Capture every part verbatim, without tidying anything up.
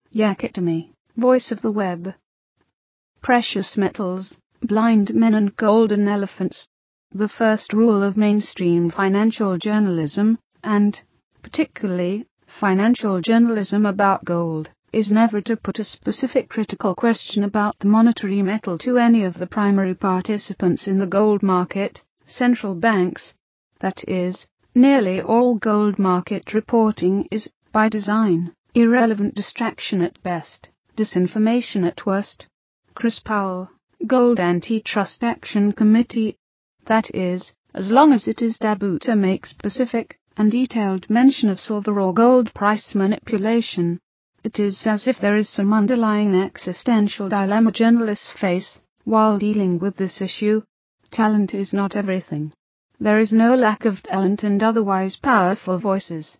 Yakitomi, voice of the web. Precious metals, blind men and golden elephants. The first rule of mainstream financial journalism, and, particularly, financial journalism about gold, is never to put a specific critical question about the monetary metal to any of the primary participants in the gold market, central banks. That is, nearly all gold market reporting is, by design, irrelevant distraction at best, disinformation at worst. Chris Powell, Gold Antitrust Action Committee. That is, as long as it is taboo to make specific and detailed mention of silver or gold price manipulation, it is as if there is some underlying existential dilemma journalists face while dealing with this issue. Talent is not everything. There is no lack of talent and otherwise powerful voices.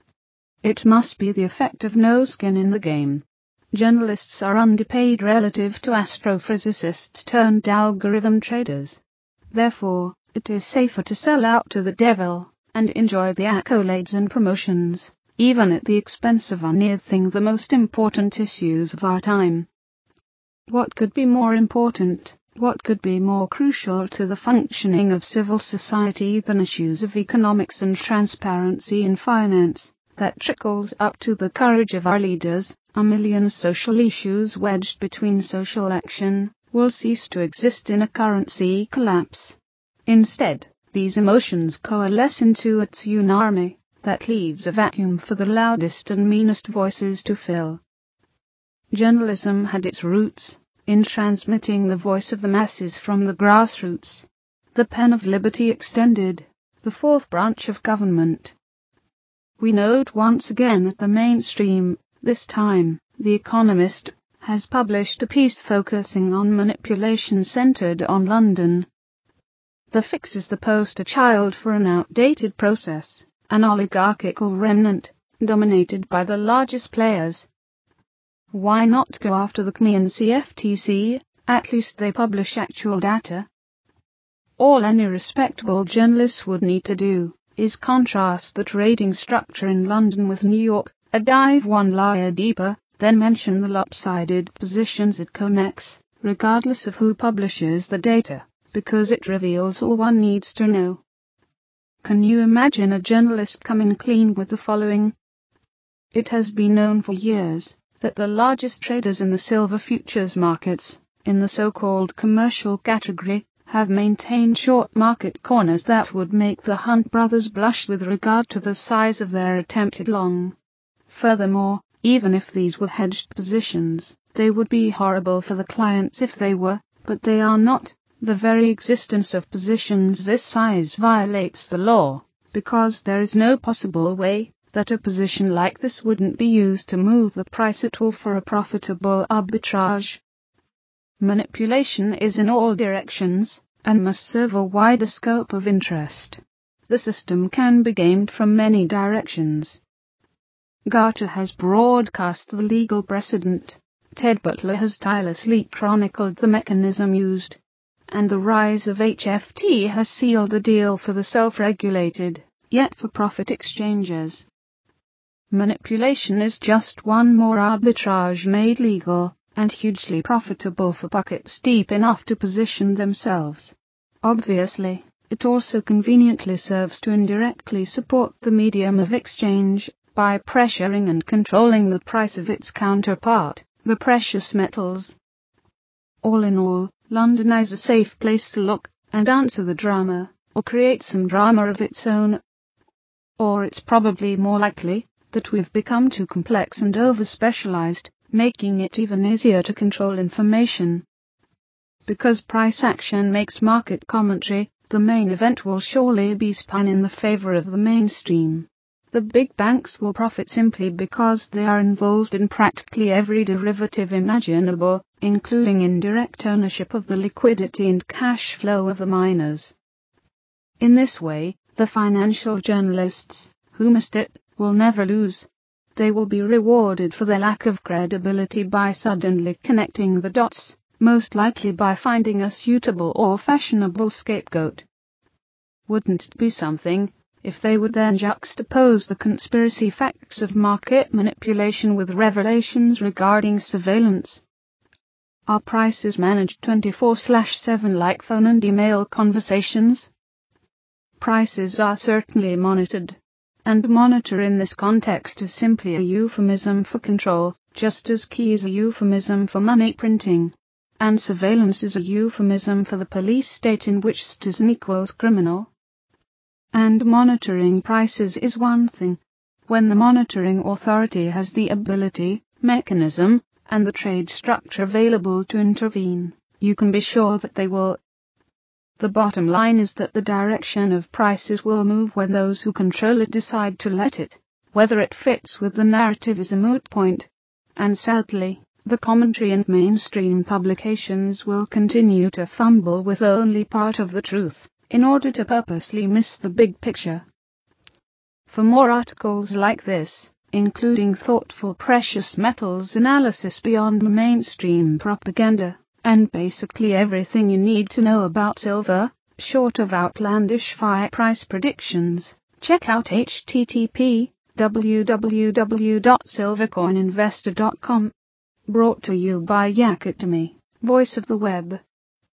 It must be the effect of no skin in the game. Journalists are underpaid relative to astrophysicists turned algorithm traders. Therefore, it is safer to sell out to the devil and enjoy the accolades and promotions, even at the expense of unearthing the most important issues of our time. What could be more important, what could be more crucial to the functioning of civil society than issues of economics and transparency in finance, that trickles up to the courage of our leaders? A million social issues wedged between social action will cease to exist in a currency collapse. Instead, these emotions coalesce into a tsunami that leaves a vacuum for the loudest and meanest voices to fill. Journalism had its roots in transmitting the voice of the masses from the grassroots. The pen of liberty extended, the fourth branch of government. We note once again that the mainstream, this time, The Economist, has published a piece focusing on manipulation centered on London. The fix is the poster child for an outdated process, an oligarchical remnant, dominated by the largest players. Why not go after the C M E and C F T C? At least they publish actual data. All any respectable journalist would need to do is contrast the trading structure in London with New York, a dive one layer deeper, then mention the lopsided positions at COMEX, regardless of who publishes the data, because it reveals all one needs to know. Can you imagine a journalist coming clean with the following? It has been known for years that the largest traders in the silver futures markets, in the so-called commercial category, have maintained short market corners that would make the Hunt brothers blush with regard to the size of their attempted long. Furthermore, even if these were hedged positions, they would be horrible for the clients if they were, but they are not. The very existence of positions this size violates the law, because there is no possible way that a position like this wouldn't be used to move the price at all for a profitable arbitrage. Manipulation is in all directions, and must serve a wider scope of interest. The system can be gamed from many directions. Garter has broadcast the legal precedent. Ted Butler has tirelessly chronicled the mechanism used. And the rise of H F T has sealed the deal for the self-regulated, yet for-profit exchanges. Manipulation is just one more arbitrage made legal, and hugely profitable for pockets deep enough to position themselves. Obviously, it also conveniently serves to indirectly support the medium of exchange, by pressuring and controlling the price of its counterpart, the precious metals. All in all, London is a safe place to look and answer the drama, or create some drama of its own. Or it's probably more likely that we've become too complex and over-specialized, making it even easier to control information. Because price action makes market commentary, the main event will surely be spun in the favor of the mainstream. The big banks will profit simply because they are involved in practically every derivative imaginable, including indirect ownership of the liquidity and cash flow of the miners. In this way, the financial journalists, who missed it, will never lose. They will be rewarded for their lack of credibility by suddenly connecting the dots, most likely by finding a suitable or fashionable scapegoat. Wouldn't it be something if they would then juxtapose the conspiracy facts of market manipulation with revelations regarding surveillance. Are prices managed twenty-four seven like phone and email conversations? Prices are certainly monitored. And monitor in this context is simply a euphemism for control, just as key is a euphemism for money printing. And surveillance is a euphemism for the police state in which citizen equals criminal. And monitoring prices is one thing. When the monitoring authority has the ability, mechanism, and the trade structure available to intervene, you can be sure that they will. The bottom line is that the direction of prices will move when those who control it decide to let it. Whether it fits with the narrative is a moot point. And sadly, the commentary and mainstream publications will continue to fumble with only part of the truth, in order to purposely miss the big picture. For more articles like this, including thoughtful precious metals analysis beyond the mainstream propaganda, and basically everything you need to know about silver, short of outlandish fire price predictions, check out h t t p w w w dot silvercoin investor dot com. Brought to you by Yakatomi, voice of the web.